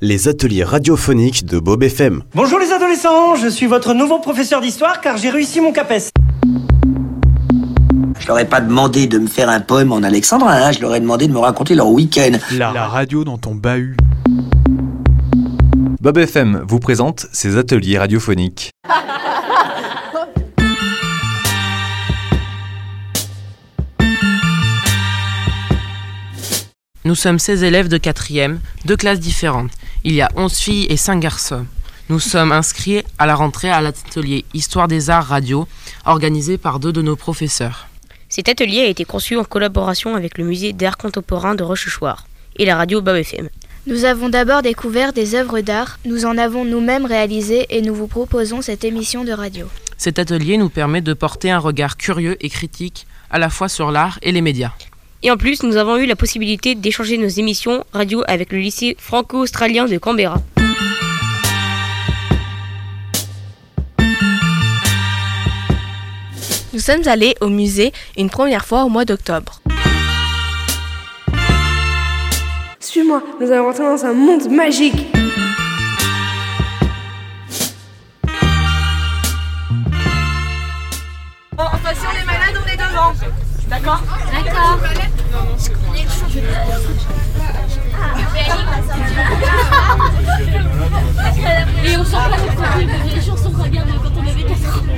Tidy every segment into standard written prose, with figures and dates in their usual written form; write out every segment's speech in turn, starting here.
Les ateliers radiophoniques de Bob FM. Bonjour les adolescents, je suis votre nouveau professeur d'histoire car j'ai réussi mon CAPES. Je leur ai pas demandé de me faire un poème en alexandrin, je leur ai demandé de me raconter leur week-end. La radio dans ton bahut. Bob FM vous présente ses ateliers radiophoniques. Nous sommes 16 élèves de 4e, 2 classes différentes. Il y a 11 filles et 5 garçons. Nous sommes inscrits à la rentrée à l'atelier Histoire des Arts Radio, organisé par 2 de nos professeurs. Cet atelier a été conçu en collaboration avec le musée d'art contemporain de Rochechouart et la radio Bob FM. Nous avons d'abord découvert des œuvres d'art, nous en avons nous-mêmes réalisé et nous vous proposons cette émission de radio. Cet atelier nous permet de porter un regard curieux et critique à la fois sur l'art et les médias. Et en plus, nous avons eu la possibilité d'échanger nos émissions radio avec le lycée franco-australien de Canberra. Nous sommes allés au musée une première fois au mois d'octobre. Suis-moi, nous allons rentrer dans un monde magique. Enfin, si on est malade, on est devant. D'accord ? D'accord. Et on sent pas notre côté, mais les chansons qu'on regarde quand on avait 4 ans.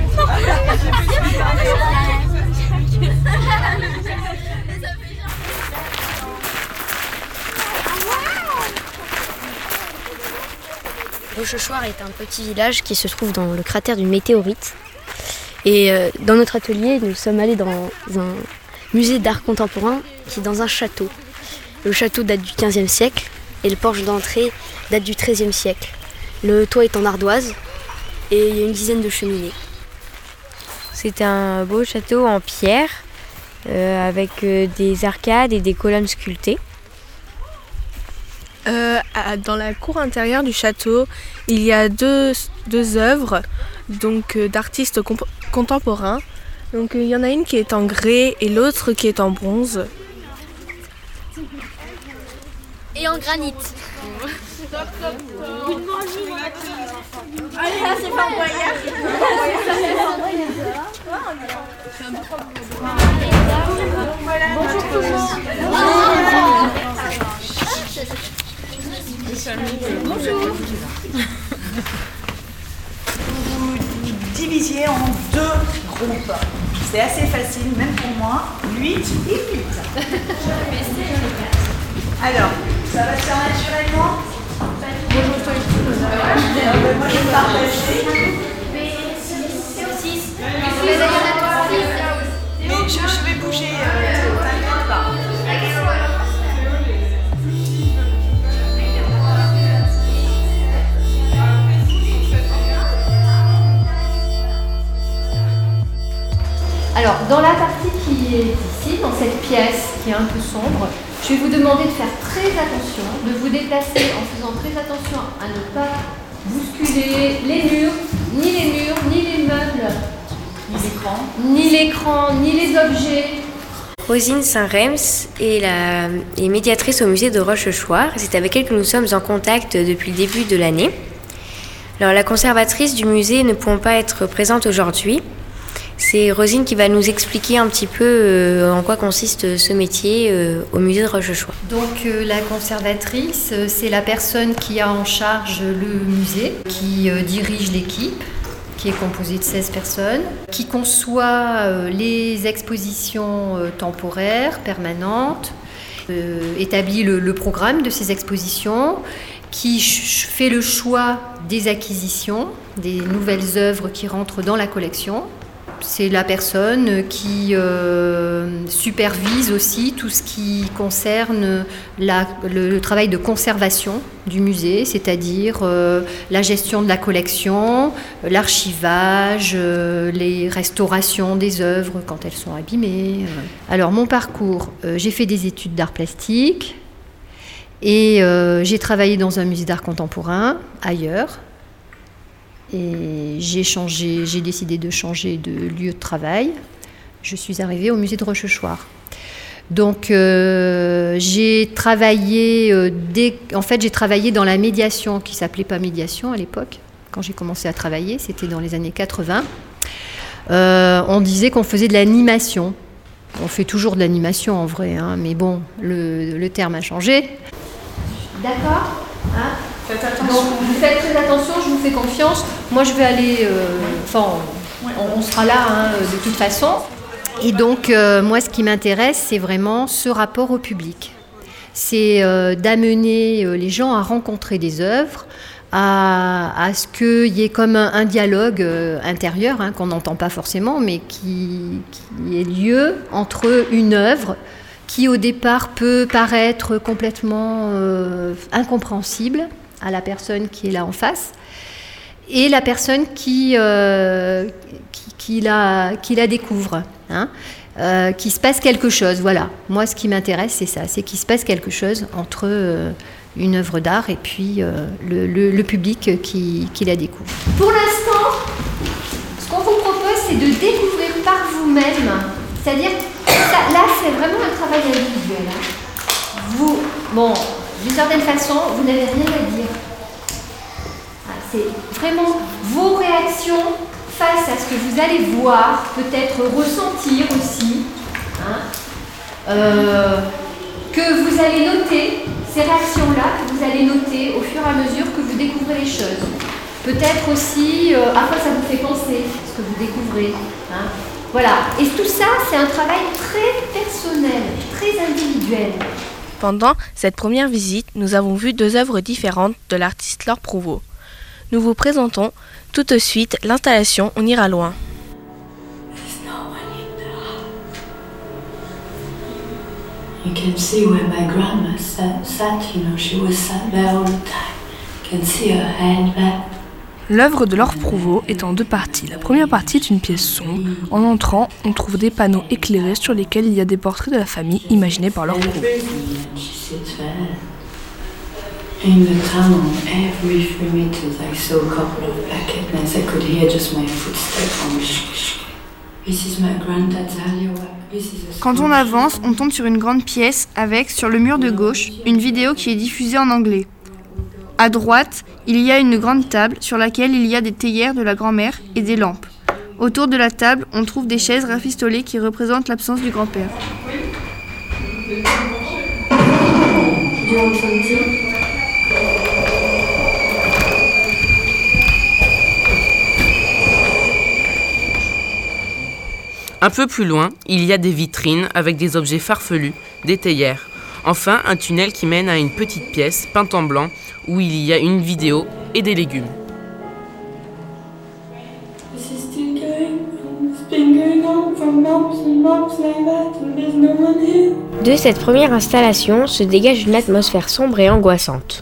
Rochechouart est un petit village qui se trouve dans le cratère d'une météorite. Et dans notre atelier, nous sommes allés dans un musée d'art contemporain qui est dans un château. Le château date du XVe siècle et le porche d'entrée date du XIIIe siècle. Le toit est en ardoise et il y a une dizaine de cheminées. C'est un beau château en pierre avec des arcades et des colonnes sculptées. Dans la cour intérieure du château, il y a deux œuvres donc, d'artistes contemporains. Donc, il y en a une qui est en grès et l'autre qui est en bronze. Et en granit. Allez, là, c'est pas voyage. Bonjour. Vous divisiez en 2 groupes. C'est assez facile, même pour moi. 8 et 8. Alors, ça va se faire naturellement. Moi, je vais partager. Mais je vais bouger, t'inquiète pas. Alors, dans la partie qui est ici, dans cette pièce qui est un peu sombre, je vais vous demander de faire très attention, de vous déplacer en faisant très attention à ne pas bousculer les murs, ni les meubles, ni l'écran, ni les objets. Rosine Saint-Rems est médiatrice au musée de Rochechouart. C'est avec elle que nous sommes en contact depuis le début de l'année. Alors, la conservatrice du musée ne pouvant pas être présente aujourd'hui, c'est Rosine qui va nous expliquer un petit peu en quoi consiste ce métier au musée de Rochechouart. Donc la conservatrice, c'est la personne qui a en charge le musée, qui dirige l'équipe, qui est composée de 16 personnes, qui conçoit les expositions temporaires, permanentes, établit le programme de ces expositions, qui fait le choix des acquisitions, des nouvelles œuvres qui rentrent dans la collection. C'est la personne qui supervise aussi tout ce qui concerne le travail de conservation du musée, c'est-à-dire la gestion de la collection, l'archivage, les restaurations des œuvres quand elles sont abîmées. Alors mon parcours, j'ai fait des études d'art plastique et j'ai travaillé dans un musée d'art contemporain ailleurs. Et j'ai décidé de changer de lieu de travail. Je suis arrivée au musée de Rochechouart. Donc j'ai travaillé dans la médiation, qui s'appelait pas médiation à l'époque. Quand j'ai commencé à travailler, c'était dans les années 80. On disait qu'on faisait de l'animation. On fait toujours de l'animation en vrai, hein, mais bon, le terme a changé. D'accord, hein. Faites attention. Donc, vous faites très attention, je vous fais confiance. Moi, je vais aller... on sera là, hein, de toute façon. Et donc, moi, ce qui m'intéresse, c'est vraiment ce rapport au public. C'est d'amener les gens à rencontrer des œuvres, à ce qu'il y ait comme un dialogue intérieur, hein, qu'on n'entend pas forcément, mais qui ait lieu entre une œuvre qui, au départ, peut paraître complètement incompréhensible à la personne qui est là en face, et la personne qui la découvre, hein, qu'il se passe quelque chose. Voilà, moi ce qui m'intéresse c'est ça, c'est qu'il se passe quelque chose entre une œuvre d'art et puis le public qui la découvre. Pour l'instant, ce qu'on vous propose c'est de découvrir par vous-même, c'est-à-dire là c'est vraiment un travail individuel. Vous, bon, d'une certaine façon, vous n'avez rien à dire. C'est vraiment vos réactions face à ce que vous allez voir, peut-être ressentir aussi, hein, que vous allez noter, ces réactions-là, que vous allez noter au fur et à mesure que vous découvrez les choses. Peut-être aussi à quoi ça vous fait penser, ce que vous découvrez. Hein. Voilà, et tout ça, c'est un travail très personnel, très individuel. Pendant cette première visite, nous avons vu 2 œuvres différentes de l'artiste Laure Prouvost. Nous vous présentons tout de suite l'installation On ira loin. You can see where my grandma sat, you know, she was sat there all the time. You can see her hand there. L'œuvre de Laure Prouvost est en 2 parties. La première partie est une pièce sombre. En entrant, on trouve des panneaux éclairés sur lesquels il y a des portraits de la famille imaginés par Laure Prouvost. In the tunnel, every 3 meters, I saw a couple of black kittens. I could hear just my footsteps on the This is my granddad's alleyway. Quand on avance, on tombe sur une grande pièce avec, sur le mur de gauche, une vidéo qui est diffusée en anglais. À droite, il y a une grande table sur laquelle il y a des théières de la grand-mère et des lampes. Autour de la table, on trouve des chaises rafistolées qui représentent l'absence du grand-père. Un peu plus loin, il y a des vitrines avec des objets farfelus, des théières. Enfin, un tunnel qui mène à une petite pièce peinte en blanc où il y a une vidéo et des légumes. De cette première installation se dégage une atmosphère sombre et angoissante.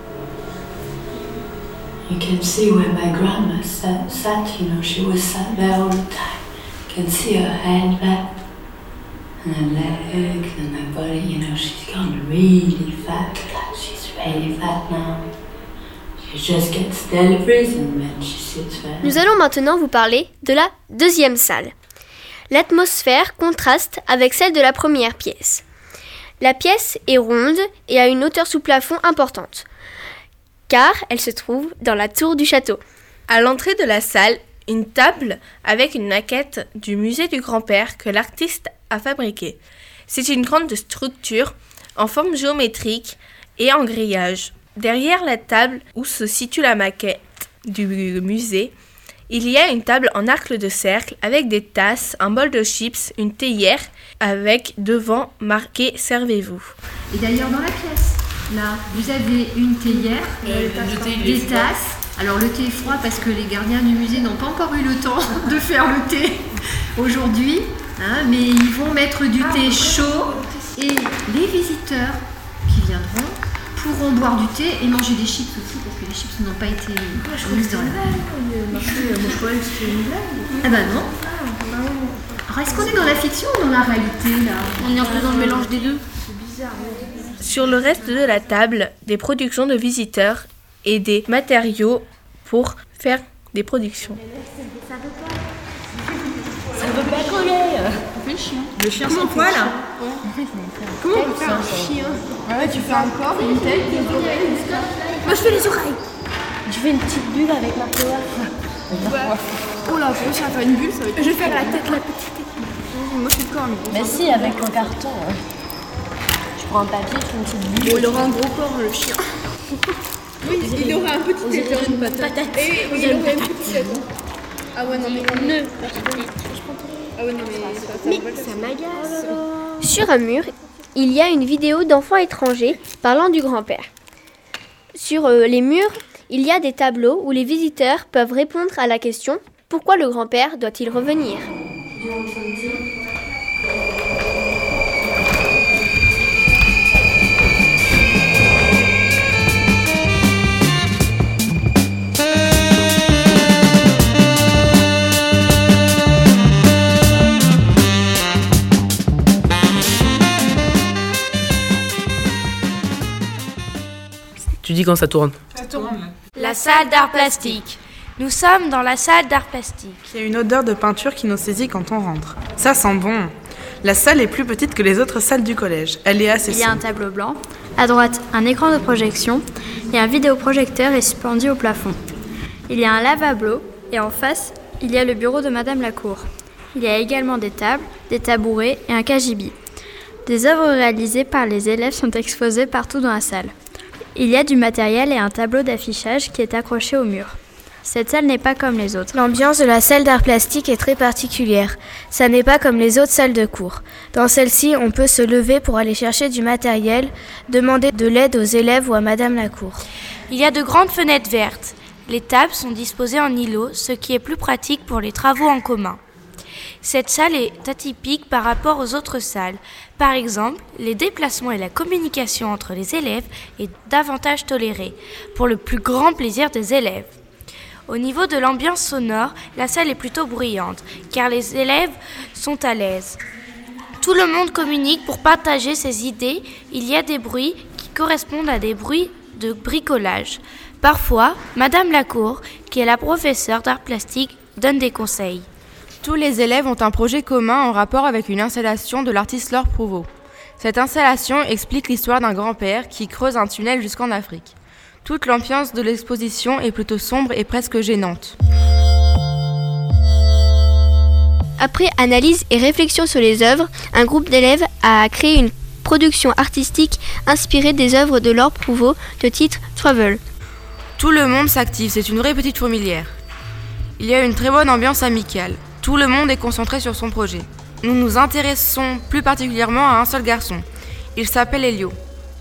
You can see where my grandma sat, you know, she was sat there all the time. You can see her hand there, and her legs and her body, you know, she's gone really fat. She's really fat now. She just gets deliveries and then she sits there. Nous allons maintenant vous parler de la deuxième salle. L'atmosphère contraste avec celle de la première pièce. La pièce est ronde et a une hauteur sous plafond importante, car elle se trouve dans la tour du château. À l'entrée de la salle, une table avec une maquette du musée du grand-père que l'artiste a fabriquée. C'est une grande structure en forme géométrique et en grillage. Derrière la table où se situe la maquette du musée, il y a une table en arc de cercle avec des tasses, un bol de chips, une théière avec devant marqué « Servez-vous ». Et d'ailleurs dans la pièce, là, vous avez une théière, des tasses. Alors le thé est froid parce que les gardiens du musée n'ont pas encore eu le temps de faire le thé aujourd'hui, hein, mais ils vont mettre du thé chaud et les visiteurs qui viendront pourront boire du thé et manger des chips aussi parce que les chips n'ont pas été mises dans la Ah bah non. Alors est-ce qu'on est dans la fiction ou dans la réalité là ? On est un peu dans le mélange des deux. C'est bizarre. Sur le reste de la table, des productions de visiteurs et des matériaux pour faire des productions. Ça veut pas coller. Le chien sans poil. Comment on fait un chien? Ouais, tu fais un corps, une tête, des oreilles, une scarpe. Moi, je fais les oreilles. Je fais une petite bulle avec ma power. Oh là, faut réussir à faire une bulle, ça va être... Je vais faire la tête, la petite tête. Moi, je fais le corps, Mais si, avec un carton. Je prends un papier, je fais une petite bulle. Bon, il aura un gros corps, le chien. Oui, il aura un petit tête. Une patate. Et il aura une petite tête. Ah ouais, non, mais... Ah ouais, non, mais ça m'agace. Sur un mur, il y a une vidéo d'enfants étrangers parlant du grand-père. Sur les murs, il y a des tableaux où les visiteurs peuvent répondre à la question « Pourquoi le grand-père doit-il revenir ?» Tu dis quand ça tourne. Ça tourne. La salle d'art plastique. Nous sommes dans la salle d'art plastique. Il y a une odeur de peinture qui nous saisit quand on rentre. Ça sent bon. La salle est plus petite que les autres salles du collège. Elle est assez Il y a un tableau blanc. À droite, un écran de projection et un vidéoprojecteur est suspendu au plafond. Il y a un lavabo et en face, il y a le bureau de Madame Lacour. Il y a également des tables, des tabourets et un cagibi. Des œuvres réalisées par les élèves sont exposées partout dans la salle. Il y a du matériel et un tableau d'affichage qui est accroché au mur. Cette salle n'est pas comme les autres. L'ambiance de la salle d'art plastique est très particulière. Ça n'est pas comme les autres salles de cours. Dans celle-ci, on peut se lever pour aller chercher du matériel, demander de l'aide aux élèves ou à Madame Lacour. Il y a de grandes fenêtres vertes. Les tables sont disposées en îlots, ce qui est plus pratique pour les travaux en commun. Cette salle est atypique par rapport aux autres salles. Par exemple, les déplacements et la communication entre les élèves est davantage tolérée, pour le plus grand plaisir des élèves. Au niveau de l'ambiance sonore, la salle est plutôt bruyante, car les élèves sont à l'aise. Tout le monde communique pour partager ses idées. Il y a des bruits qui correspondent à des bruits de bricolage. Parfois, Madame Lacour, qui est la professeure d'art plastique, donne des conseils. Tous les élèves ont un projet commun en rapport avec une installation de l'artiste Laure Prouvost. Cette installation explique l'histoire d'un grand-père qui creuse un tunnel jusqu'en Afrique. Toute l'ambiance de l'exposition est plutôt sombre et presque gênante. Après analyse et réflexion sur les œuvres, un groupe d'élèves a créé une production artistique inspirée des œuvres de Laure Prouvost de titre Travel. Tout le monde s'active, c'est une vraie petite fourmilière. Il y a une très bonne ambiance amicale. Tout le monde est concentré sur son projet. Nous nous intéressons plus particulièrement à un seul garçon. Il s'appelle Elio.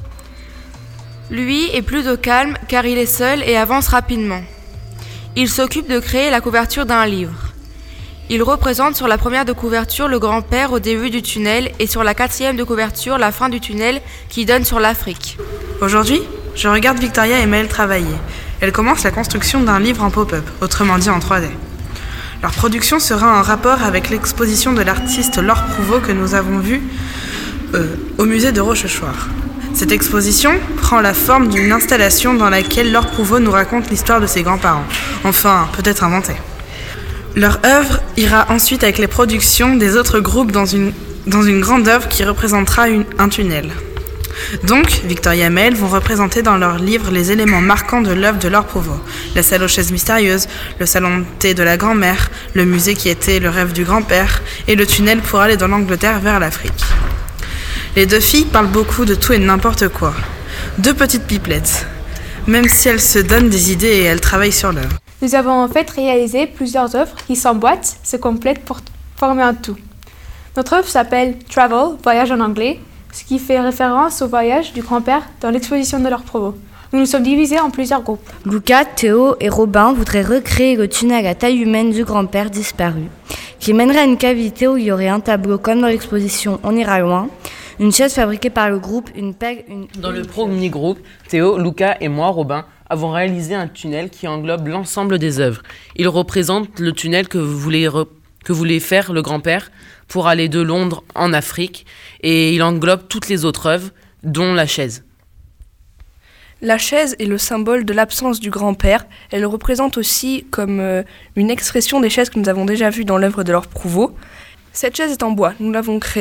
Lui est plutôt calme car il est seul et avance rapidement. Il s'occupe de créer la couverture d'un livre. Il représente sur la première de couverture le grand-père au début du tunnel et sur la quatrième de couverture la fin du tunnel qui donne sur l'Afrique. Aujourd'hui, je regarde Victoria et Maëlle travailler. Elles commencent la construction d'un livre en pop-up, autrement dit en 3D. Leur production sera en rapport avec l'exposition de l'artiste Laure Prouvost que nous avons vue au musée de Rochechouart. Cette exposition prend la forme d'une installation dans laquelle Laure Prouvost nous raconte l'histoire de ses grands-parents, enfin peut-être inventée. Leur œuvre ira ensuite avec les productions des autres groupes dans une grande œuvre qui représentera un tunnel. Donc, Victoria et Maëlle vont représenter dans leur livre les éléments marquants de l'œuvre de Laure Prouvost. La salle aux chaises mystérieuses, le salon de thé de la grand-mère, le musée qui était le rêve du grand-père, et le tunnel pour aller dans l'Angleterre vers l'Afrique. Les deux filles parlent beaucoup de tout et de n'importe quoi. Deux petites pipelettes. Même si elles se donnent des idées et elles travaillent sur l'œuvre. Nous avons en fait réalisé plusieurs œuvres qui s'emboîtent, se complètent pour former un tout. Notre œuvre s'appelle Travel, voyage en anglais, ce qui fait référence au voyage du grand-père dans l'exposition de Laure Prouvost. Nous nous sommes divisés en plusieurs groupes. Lucas, Théo et Robin voudraient recréer le tunnel à taille humaine du grand-père disparu, qui mènerait à une cavité où il y aurait un tableau comme dans l'exposition On ira loin, une chaise fabriquée par le groupe, une pelle, Dans le premier groupe, Théo, Lucas et moi, Robin, avons réalisé un tunnel qui englobe l'ensemble des œuvres. Il représente le tunnel que voulait faire le grand-père pour aller de Londres en Afrique, et il englobe toutes les autres œuvres, dont la chaise. La chaise est le symbole de l'absence du grand-père. Elle représente aussi comme une expression des chaises que nous avons déjà vues dans l'œuvre de Laure Prouvost. Cette chaise est en bois. Nous l'avons créée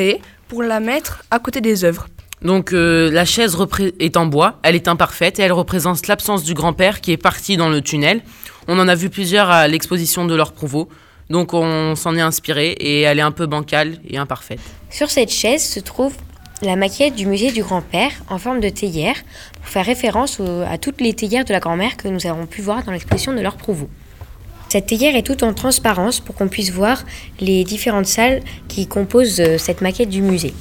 pour la mettre à côté des œuvres. Donc la chaise est en bois, elle est imparfaite et elle représente l'absence du grand-père qui est parti dans le tunnel. On en a vu plusieurs à l'exposition de Laure Prouvost, donc on s'en est inspiré et elle est un peu bancale et imparfaite. Sur cette chaise se trouve la maquette du musée du grand-père en forme de théière pour faire référence à toutes les théières de la grand-mère que nous avons pu voir dans l'exposition de Laure Prouvost. Cette théière est toute en transparence pour qu'on puisse voir les différentes salles qui composent cette maquette du musée.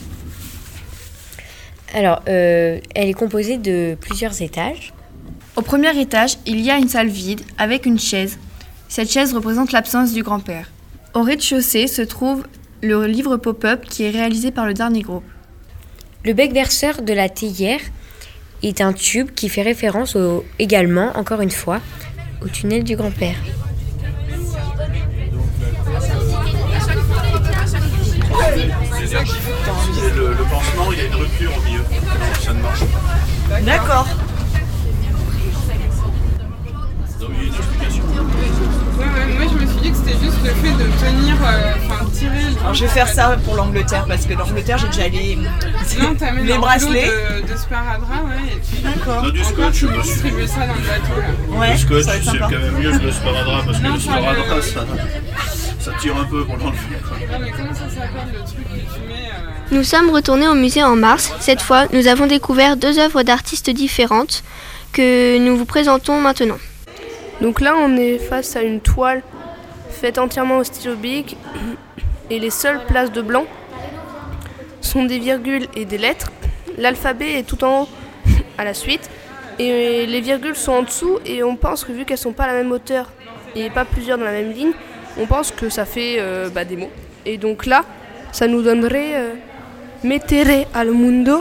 Alors, elle est composée de plusieurs étages. Au premier étage, il y a une salle vide avec une chaise. Cette chaise représente l'absence du grand-père. Au rez-de-chaussée se trouve le livre pop-up qui est réalisé par le dernier groupe. Le bec verseur de la théière est un tube qui fait référence également, encore une fois, au tunnel du grand-père. Le pansement, il y a une rupture au milieu, donc ça ne marche pas. D'accord. Donc il y a une explication. Moi je me suis dit que c'était juste le fait de tenir, tirer. Alors je vais faire ça pour l'Angleterre parce que l'Angleterre j'ai déjà les bracelets. De sparadrap, ouais. Et puis d'accord. Du scotch, tu peux distribuer ça dans le bateau là. Ouais, le scotch, ça va être c'est sympa. quand même mieux que le sparadrap parce que le sparadrap ça tire un peu pour l'enlever. Non mais comment ça s'appelle le truc que tu mets Nous sommes retournés au musée en mars. Cette fois, nous avons découvert 2 œuvres d'artistes différentes que nous vous présentons maintenant. Donc là, on est face à une toile faite entièrement au stylo bic et les seules places de blanc sont des virgules et des lettres. L'alphabet est tout en haut à la suite et les virgules sont en dessous et on pense que vu qu'elles sont pas à la même hauteur et pas plusieurs dans la même ligne, on pense que ça fait des mots. Et donc là, ça nous donnerait mettere al mundo,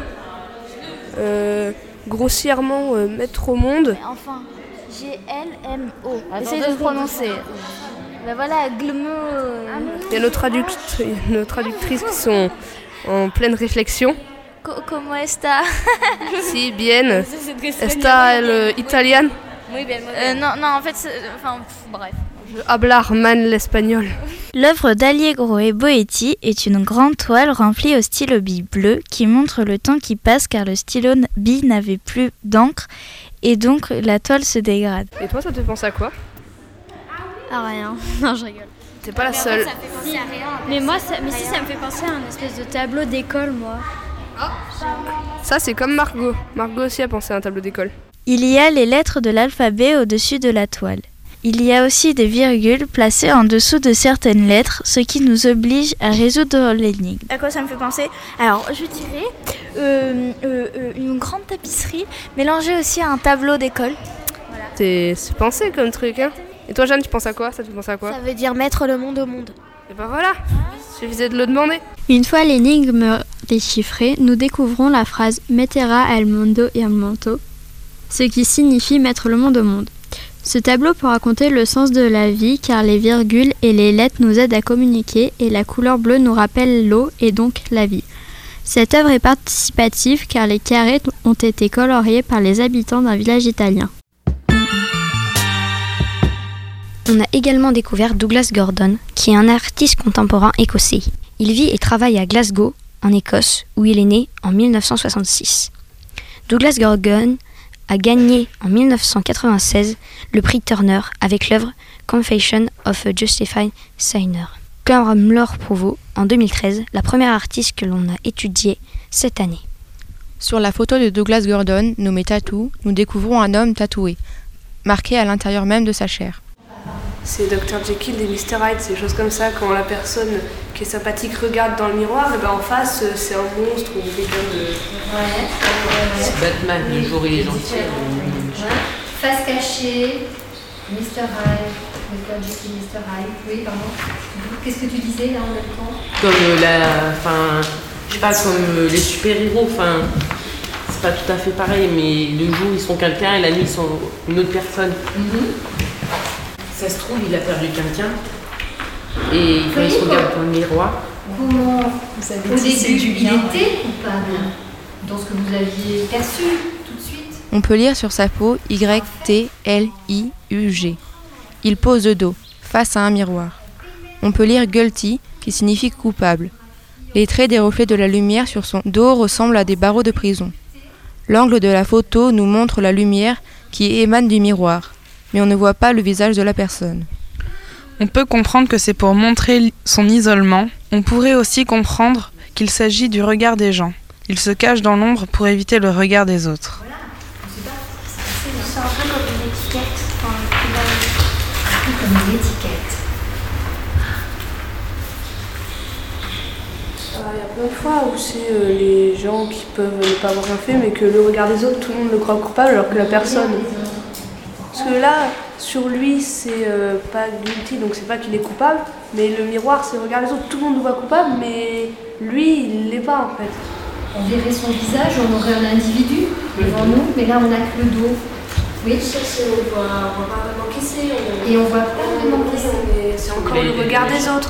grossièrement mettre au monde. Enfin, G-L-M-O. Essaye de prononcer. Ben voilà, glmo. Il y a nos traductrices qui sont en pleine réflexion. Como esta? Si, bien. Esta el italiano? Muy bien, muy bien. Non, en fait, bref. Je hablar mal l'espagnol. L'œuvre d'Allegro e Boetti est une grande toile remplie au stylo bille bleu qui montre le temps qui passe car le stylo bille n'avait plus d'encre et donc la toile se dégrade. Et toi, ça te fait penser à quoi? À rien. Non, je rigole. T'es pas la seule. Ça fait penser à rien. Mais si, ça me fait penser à un espèce de tableau d'école, moi. Ça, c'est comme Margot. Margot aussi a pensé à un tableau d'école. Il y a les lettres de l'alphabet au-dessus de la toile. Il y a aussi des virgules placées en dessous de certaines lettres, ce qui nous oblige à résoudre l'énigme. À quoi ça me fait penser? Alors, je dirais une grande tapisserie mélangée aussi à un tableau d'école. Voilà. C'est pensé comme truc, hein. Et toi, Jeanne, tu penses à quoi? Ça te fait penser à quoi? Ça veut dire mettre le monde au monde. Et ben voilà, suffisait de le demander. Une fois l'énigme déchiffrée, nous découvrons la phrase « Mettera al mondo e al manto », ce qui signifie mettre le monde au monde. Ce tableau peut raconter le sens de la vie car les virgules et les lettres nous aident à communiquer et la couleur bleue nous rappelle l'eau et donc la vie. Cette œuvre est participative car les carrés ont été coloriés par les habitants d'un village italien. On a également découvert Douglas Gordon, qui est un artiste contemporain écossais. Il vit et travaille à Glasgow, en Écosse, où il est né en 1966. Douglas Gordon a gagné en 1996 le prix Turner avec l'œuvre Confession of a Justified Sinner. Comme Laure Prouvost, en 2013, la première artiste que l'on a étudiée cette année. Sur la photo de Douglas Gordon, nommée Tattoo, nous découvrons un homme tatoué, marqué à l'intérieur même de sa chair. C'est Dr Jekyll et Mr Hyde, c'est des choses comme ça. Quand la personne qui est sympathique regarde dans le miroir, et ben en face, c'est un monstre ou quelqu'un de... C'est Batman, le jour il est gentil. Face cachée, Mr Hyde, Dr Jekyll, Mr Hyde. Oui, pardon. Qu'est-ce que tu disais là en même temps? Comme je sais pas, comme les super-héros, c'est pas tout à fait pareil, mais le jour ils sont quelqu'un et la nuit ils sont une autre personne. Ça se trouve, il a perdu quelqu'un et quand il se regarde dans le miroir. Comment vous avez au début, il était coupable dans ce que vous aviez perçu tout de suite? On peut lire sur sa peau YTLIUG. Il pose le dos, face à un miroir. On peut lire guilty, qui signifie coupable. Les traits des reflets de la lumière sur son dos ressemblent à des barreaux de prison. L'angle de la photo nous montre la lumière qui émane du miroir, mais on ne voit pas le visage de la personne. On peut comprendre que c'est pour montrer son isolement. On pourrait aussi comprendre qu'il s'agit du regard des gens. Il se cache dans l'ombre pour éviter le regard des autres. C'est un peu comme une étiquette. Comme une étiquette. Il y a plein de fois où c'est les gens qui peuvent ne pas avoir rien fait, mais que le regard des autres, tout le monde le croit coupable, alors que la personne... Parce que là, sur lui, c'est pas guilty, donc c'est pas qu'il est coupable, mais le miroir, c'est le regard des autres, tout le monde le voit coupable, mais lui, il l'est pas en fait. On verrait son visage, on aurait un individu devant nous, mais là on n'a que le dos. Oui, ça c'est, on voit pas vraiment qui c'est. Et on voit pas vraiment qui c'est. C'est encore le regard des autres.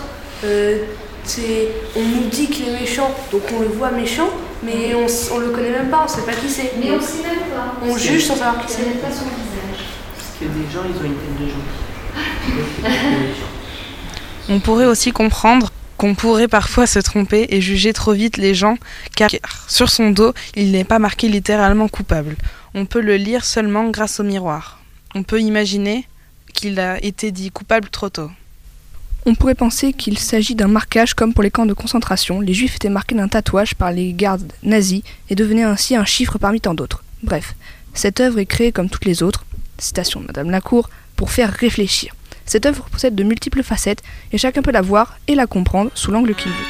On nous dit qu'il est méchant, donc on le voit méchant, mais on le connaît même pas, on sait pas qui c'est. Mais on sait même pas. On juge sans savoir qui c'est. On ne connaît pas son visage. Parce que des gens, ils ont une tête de gentils. On pourrait aussi comprendre qu'on pourrait parfois se tromper et juger trop vite les gens, car sur son dos, il n'est pas marqué littéralement coupable. On peut le lire seulement grâce au miroir. On peut imaginer qu'il a été dit coupable trop tôt. On pourrait penser qu'il s'agit d'un marquage comme pour les camps de concentration. Les juifs étaient marqués d'un tatouage par les gardes nazis et devenaient ainsi un chiffre parmi tant d'autres. Bref, cette œuvre est créée comme toutes les autres, citation de Madame Lacour, pour faire réfléchir. Cette œuvre possède de multiples facettes et chacun peut la voir et la comprendre sous l'angle qu'il veut.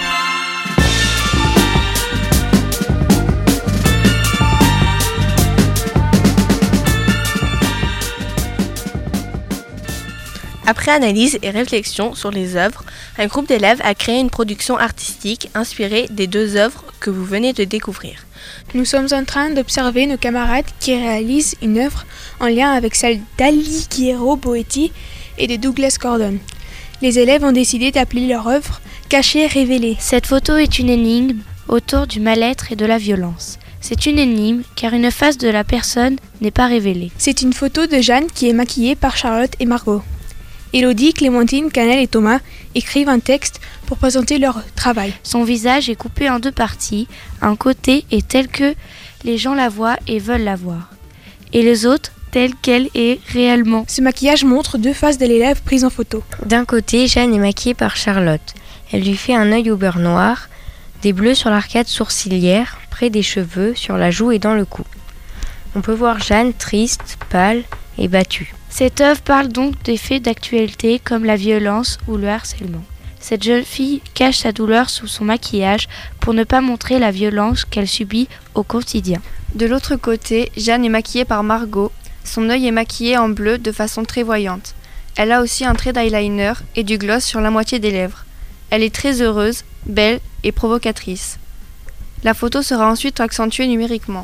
Après analyse et réflexion sur les œuvres, un groupe d'élèves a créé une production artistique inspirée des 2 œuvres que vous venez de découvrir. Nous sommes en train d'observer nos camarades qui réalisent une œuvre en lien avec celle d'Alighiero Boetti et de Douglas Gordon. Les élèves ont décidé d'appeler leur œuvre « Caché, révélé ». Cette photo est une énigme autour du mal-être et de la violence. C'est une énigme car une face de la personne n'est pas révélée. C'est une photo de Jeanne qui est maquillée par Charlotte et Margot. Élodie, Clémentine, Canel et Thomas écrivent un texte pour présenter leur travail. Son visage est coupé en 2 parties. Un côté est tel que les gens la voient et veulent la voir. Et les autres, telle qu'elle est réellement. Ce maquillage montre 2 faces de l'élève prises en photo. D'un côté, Jeanne est maquillée par Charlotte. Elle lui fait un œil au beurre noir, des bleus sur l'arcade sourcilière, près des cheveux, sur la joue et dans le cou. On peut voir Jeanne triste, pâle et battue. Cette œuvre parle donc des faits d'actualité comme la violence ou le harcèlement. Cette jeune fille cache sa douleur sous son maquillage pour ne pas montrer la violence qu'elle subit au quotidien. De l'autre côté, Jeanne est maquillée par Margot. Son œil est maquillé en bleu de façon très voyante. Elle a aussi un trait d'eyeliner et du gloss sur la moitié des lèvres. Elle est très heureuse, belle et provocatrice. La photo sera ensuite accentuée numériquement.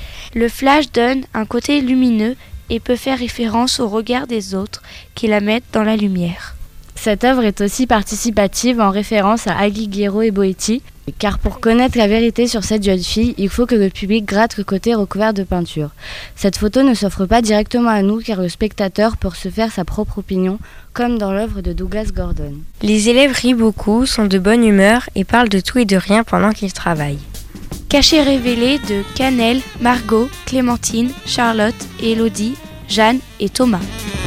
Le flash donne un côté lumineux et peut faire référence au regard des autres qui la mettent dans la lumière. Cette œuvre est aussi participative en référence à Alighiero et Boetti, car pour connaître la vérité sur cette jeune fille, il faut que le public gratte le côté recouvert de peinture. Cette photo ne s'offre pas directement à nous car le spectateur peut se faire sa propre opinion, comme dans l'œuvre de Douglas Gordon. Les élèves rient beaucoup, sont de bonne humeur et parlent de tout et de rien pendant qu'ils travaillent. Caché révélé de Canel, Margot, Clémentine, Charlotte, Élodie, Jeanne et Thomas.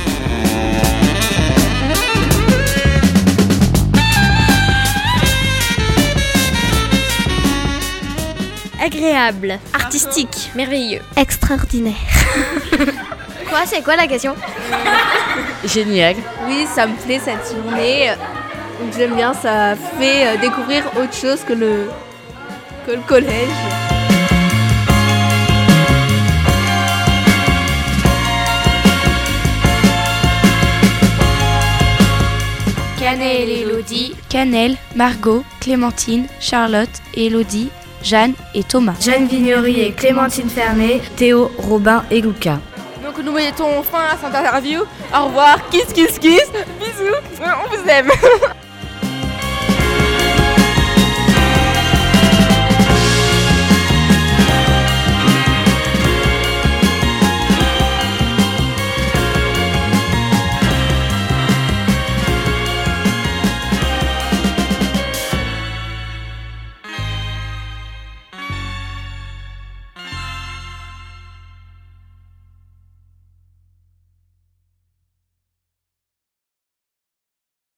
Agréable. Artistique. Merveilleux. Extraordinaire. Quoi, c'est quoi la question? Génial. Oui, ça me plaît cette journée. J'aime bien, ça fait découvrir autre chose que le collège. Canel et Élodie, Canel, Margot, Clémentine, Charlotte, Élodie, Jeanne et Thomas. Jeanne Vignery et Clémentine Fernet, Théo, Robin et Lucas. Donc nous mettons fin à cette interview. Au revoir, kiss kiss kiss, bisous, on vous aime.